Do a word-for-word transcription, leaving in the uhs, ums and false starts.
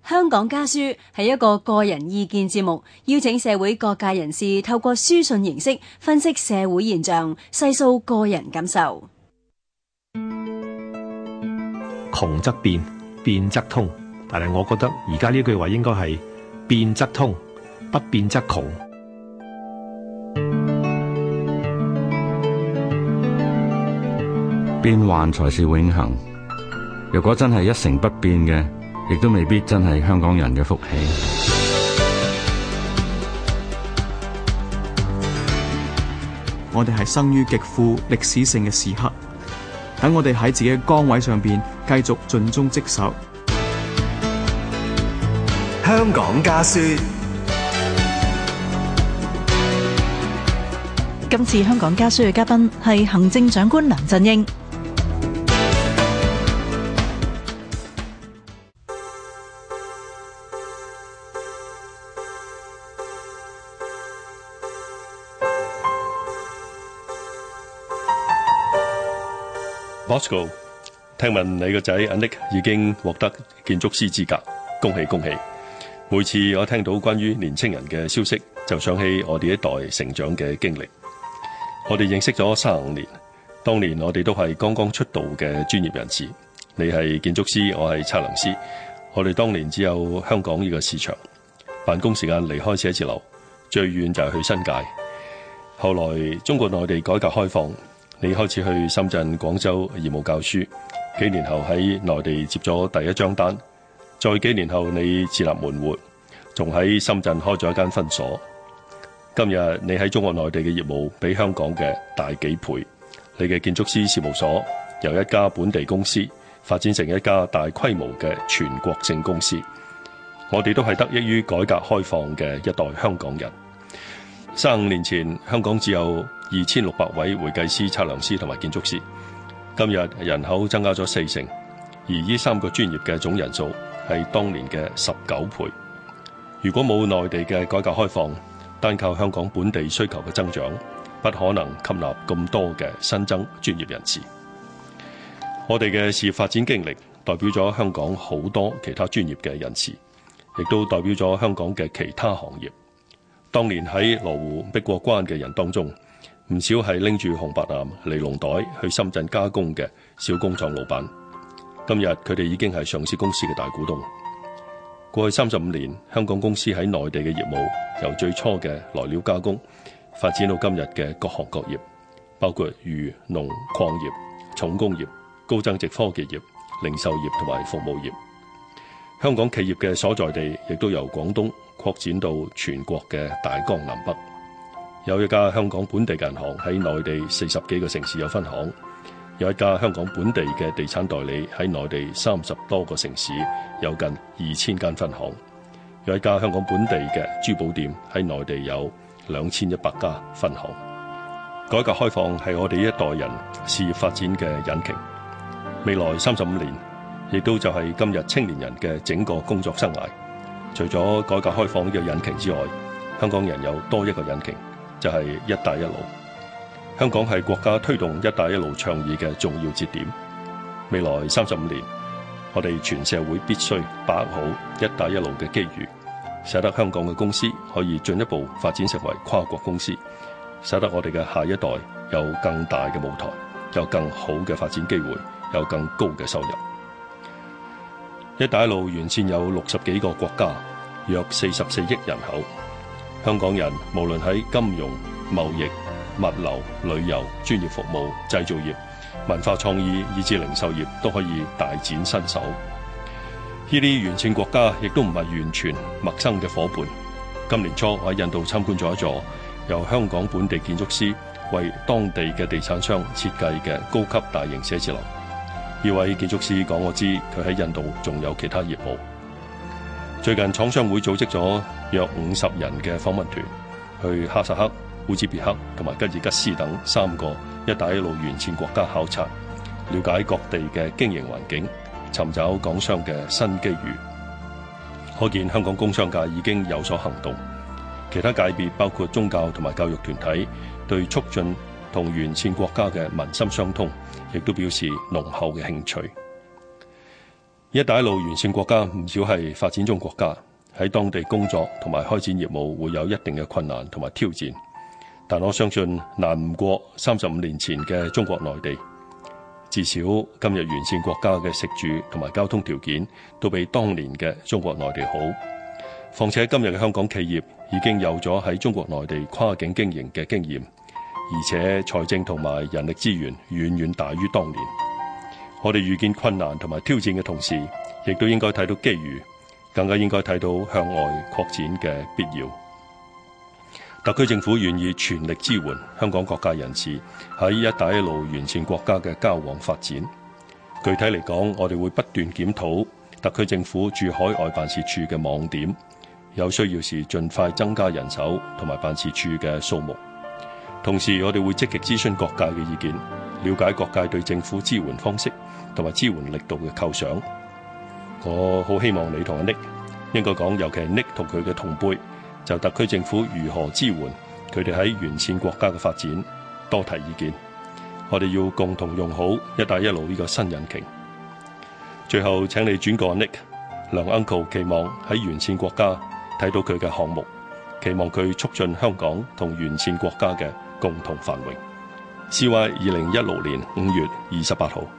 香港家書係一個個人意見節目，邀請社會各界人士透過書信形式分析社會現象，細數個人感受。 窮則變，變則通，但係我覺得而家呢句話應該係變則通，不變則窮。 變幻才是永恆，如果真係一成不變嘅，亦都未必真係香港人嘅福氣。 我哋係生於極富歷史性嘅時刻，等我哋喺自己嘅崗位上邊繼續盡忠職守。 香港家書。 今次香港家書嘅嘉賓係行政長官梁振英。 Bosco， 聽聞你個仔阿 Nick 已經獲得建築師資格，恭喜恭喜！每次我聽到關於年青人嘅消息，就想起我哋一代成長嘅經歷。我哋認識咗三十五年，當年我哋都係剛剛出道嘅專業人士。你係建築師，我係測量師。我哋當年只有香港呢個市場，辦公時間離開寫字樓，最遠就係去新界。後來中國內地改革開放，你開始去深圳、廣州義務教書，幾年後喺內地接咗第一張單，再幾年後你自立門戶，仲喺深圳開咗一間分所。今日你喺中國內地嘅業務比香港嘅大幾倍，你嘅建築師事務所由一家本地公司發展成一家大規模嘅全國性公司。我哋都係得益於改革開放嘅一代香港人。三十五年前，香港只有二千六百位會計師、測量師同埋建築師，今日人口增加咗四成，而呢三個專業嘅總人數係當年嘅十九倍。如果冇內地嘅改革開放，單靠香港本地需求嘅增長，不可能吸納咁多嘅新增專業人士。我哋嘅事業發展經歷代表咗香港好多其他專業嘅人士，亦都代表咗香港嘅其他行業。當年喺羅湖碧過關嘅人當中，唔少係拎住紅白藍尼龍袋去深圳加工嘅小工廠老闆。今日佢哋已經係上市公司嘅大股東。過去三十五年，香港公司喺內地嘅業務由最初嘅來料加工發展到今日嘅各行各業，包括漁農礦業、重工業、高增值科技業、零售業同埋服務業。香港企業嘅所在地亦都由廣東擴展到全國嘅大江南北。有一家香港本地銀行喺內地四十幾個城市有分行，有一家香港本地嘅地產代理喺內地三十多個城市有近二千間分行，有一家香港本地嘅珠寶店喺內地有兩千一百家分行。改革開放係我哋一代人事業發展嘅引擎，未來三十五年亦都就係今日青年人嘅整個工作生涯。除咗改革開放呢個引擎之外，香港人有多一個引擎，就係一帶一路。香港係國家推動一帶一路倡議嘅重要節點。未來三十五年，我哋全社會必須把握好一帶一路嘅機遇，使得香港嘅公司可以進一步發展成為跨國公司，使得我哋嘅下一代有更大嘅舞台，有更好嘅發展機會，有更高嘅收入。一帶一路沿線有六十幾個國家，約四十四億人口。香港人無論喺金融、貿易、物流、旅遊、專業服務、製造業、文化創意以至零售業都可以大展身手。呢啲沿線國家亦都唔係完全陌生嘅夥伴。今年初我喺印度參觀咗一座由香港本地建築師為當地嘅地產商設計嘅高級大型寫字樓。呢位建築師講我知，佢喺印度仲有其他業務。最近廠商會組織咗約五十人嘅訪問團，去哈薩克、烏茲別克同埋吉爾吉斯等三個一帶一路沿線國家考察，了解各地嘅經營環境，尋找港商嘅新機遇。可見香港工商界已經有所行動，其他界別包括宗教同埋教育團體，對促進同沿線國家嘅民心相通，亦都表示濃厚嘅興趣。 一帶一路沿線國家唔少係發展中國家，喺當地工作同埋開展業務會有一定嘅困難同埋挑戰，但我相信難唔過三十五年前嘅中國內地。至少今日沿線國家嘅食住同埋交通條件都比當年嘅中國內地好。況且今日嘅香港企業已經有咗喺中國內地跨境經營嘅經驗，而且財政同埋人力資源遠遠大於當年。我哋遇見困難同埋挑戰嘅同時，亦都應該睇到機遇，更加應該睇到向外擴展嘅必要。特區政府願意全力支援香港各界人士喺一帶一路沿線國家嘅交往發展。具體嚟講，我哋會不斷檢討特區政府駐海外辦事處嘅網點，有需要時盡快增加人手同埋辦事處嘅數目。同時，我哋會積極諮詢各界嘅意見，了解各界對政府支援方式同埋支援力度嘅構想。我好希望你同阿 Nick， 應該講尤其係 Nick 同佢嘅同輩，就特區政府如何支援佢哋喺沿線國家嘅發展多提意見。我哋要共同用好一帶一路呢個新引擎。最後請你轉告 Nick， 梁 Uncle 期望喺沿線國家睇到佢嘅項目，期望佢促進香港同沿線國家嘅共同繁榮。C Y 二零一六年五月二十八號。